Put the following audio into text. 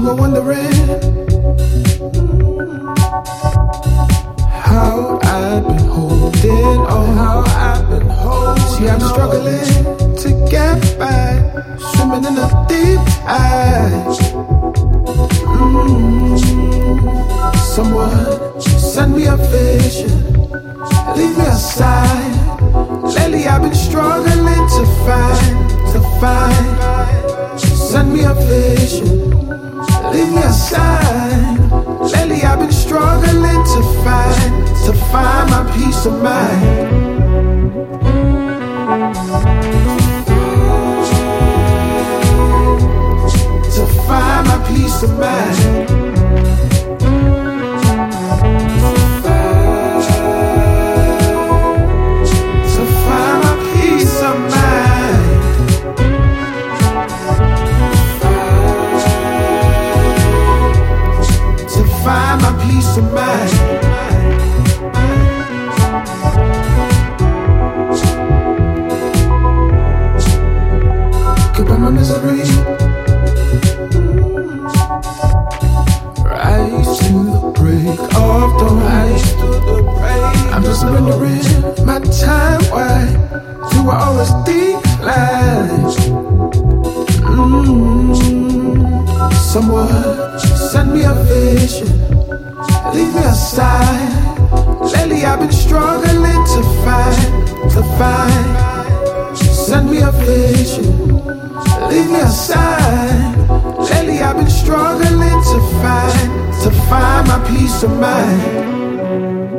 were wondering how I've been holding on. See, I'm struggling to get by, swimming in a deep tide. Someone send me a vision, leave me a sign. Lately I've been struggling to find. Send me a vision, leave me a sign. Lately I've been struggling to find my peace of mind. To find my peace of mind. Find my peace of mind. Goodbye my misery. Rise to the break of dawn. I'm just surrendering my time. Why do I always decline? Someone send me a vision, leave me a sign. Lately I've been struggling to find. Send me a vision, leave me a sign. Lately I've been struggling to find my peace of mind.